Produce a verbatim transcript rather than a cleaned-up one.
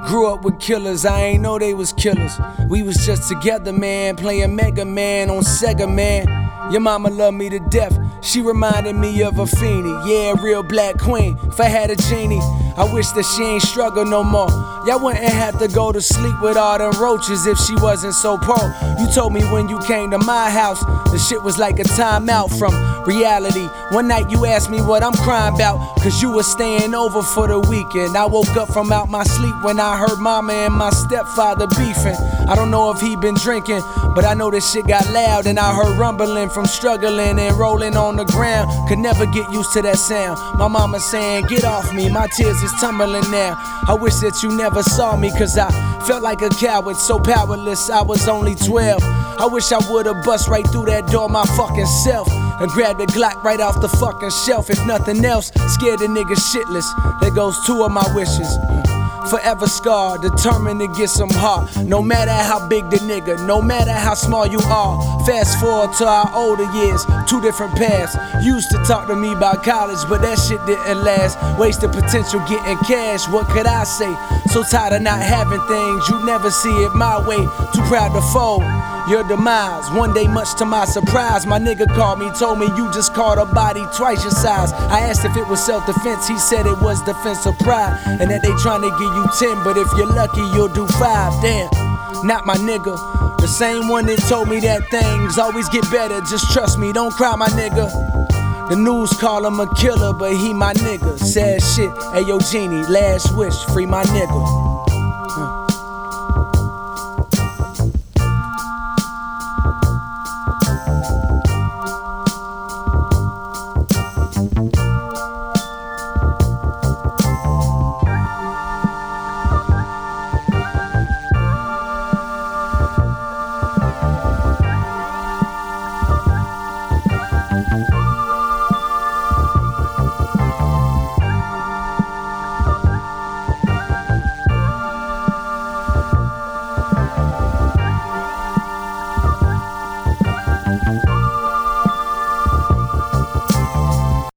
Grew up with killers, I ain't know they was killers. We was just together, man, playing Mega Man on Sega, man. Your mama loved me to death, she reminded me of a fiendie. Yeah, real black queen, if I had a genie, I wish that she ain't struggle no more. Y'all wouldn't have to go to sleep with all them roaches if she wasn't so poor. You told me when you came to my house, the shit was like a timeout from reality. One night you asked me what I'm crying about, cause you was staying over for the weekend. I woke up from out my sleep when I heard mama and my stepfather beefing. I don't know if he been drinking, but I know this shit got loud, and I heard rumbling from struggling and rolling on the ground. Could never get used to that sound. My mama saying, get off me, my tears is tumbling now. I wish that you never saw me, cause I felt like a coward, so powerless, I was only twelve. I wish I would've bust right through that door my fucking self and grabbed the Glock right off the fucking shelf. If nothing else, scared the nigga shitless. There goes two of my wishes. Forever scarred, determined to get some heart. No matter how big the nigga, no matter how small you are. Fast forward to our older years, two different paths. Used to talk to me about college, but that shit didn't last. Wasted potential getting cash, what could I say? So tired of not having things, you never see it my way. Too proud to fold your demise. One day, much to my surprise, my nigga called me, told me you just caught a body twice your size. I asked if it was self-defense, he said it was defense of pride, and that they trying to give you ten, but if you're lucky you'll do five. Damn, not my nigga, the same one that told me that things always get better, just trust me, don't cry my nigga. The news call him a killer, but he my nigga. Sad shit, ayo Genie, last wish, free my nigga.